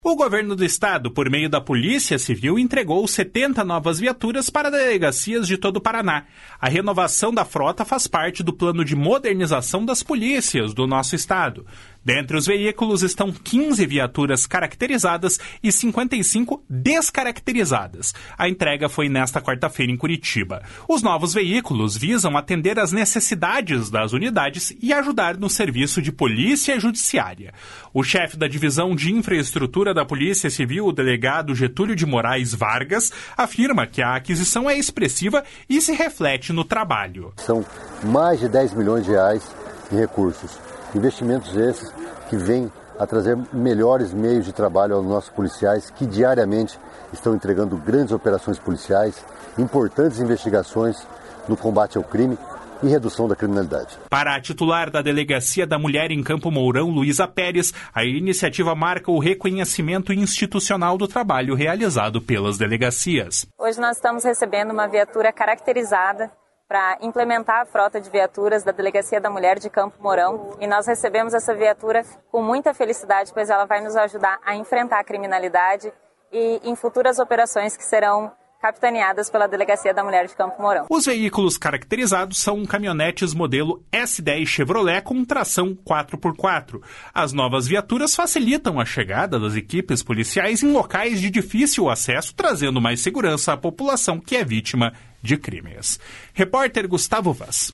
O governo do estado, por meio da Polícia Civil, entregou 70 novas viaturas para delegacias de todo o Paraná. A renovação da frota faz parte do plano de modernização das polícias do nosso estado. Dentre os veículos estão 15 viaturas caracterizadas e 55 descaracterizadas. A entrega foi nesta quarta-feira em Curitiba. Os novos veículos visam atender às necessidades das unidades e ajudar no serviço de polícia judiciária. O chefe da Divisão de Infraestrutura da Polícia Civil, o delegado Getúlio de Moraes Vargas, afirma que a aquisição é expressiva e se reflete no trabalho. São mais de 10 milhões de reais em recursos. Investimentos esses que vêm a trazer melhores meios de trabalho aos nossos policiais que diariamente estão entregando grandes operações policiais, importantes investigações no combate ao crime e redução da criminalidade. Para a titular da Delegacia da Mulher em Campo Mourão, Luísa Pérez, a iniciativa marca o reconhecimento institucional do trabalho realizado pelas delegacias. Hoje nós estamos recebendo uma viatura caracterizada para implementar a frota de viaturas da Delegacia da Mulher de Campo Mourão. E nós recebemos essa viatura com muita felicidade, pois ela vai nos ajudar a enfrentar a criminalidade e em futuras operações que serão capitaneadas pela Delegacia da Mulher de Campo Mourão. Os veículos caracterizados são caminhonetes modelo S10 Chevrolet com tração 4x4. As novas viaturas facilitam a chegada das equipes policiais em locais de difícil acesso, trazendo mais segurança à população que é vítima de crimes. Repórter Gustavo Vaz.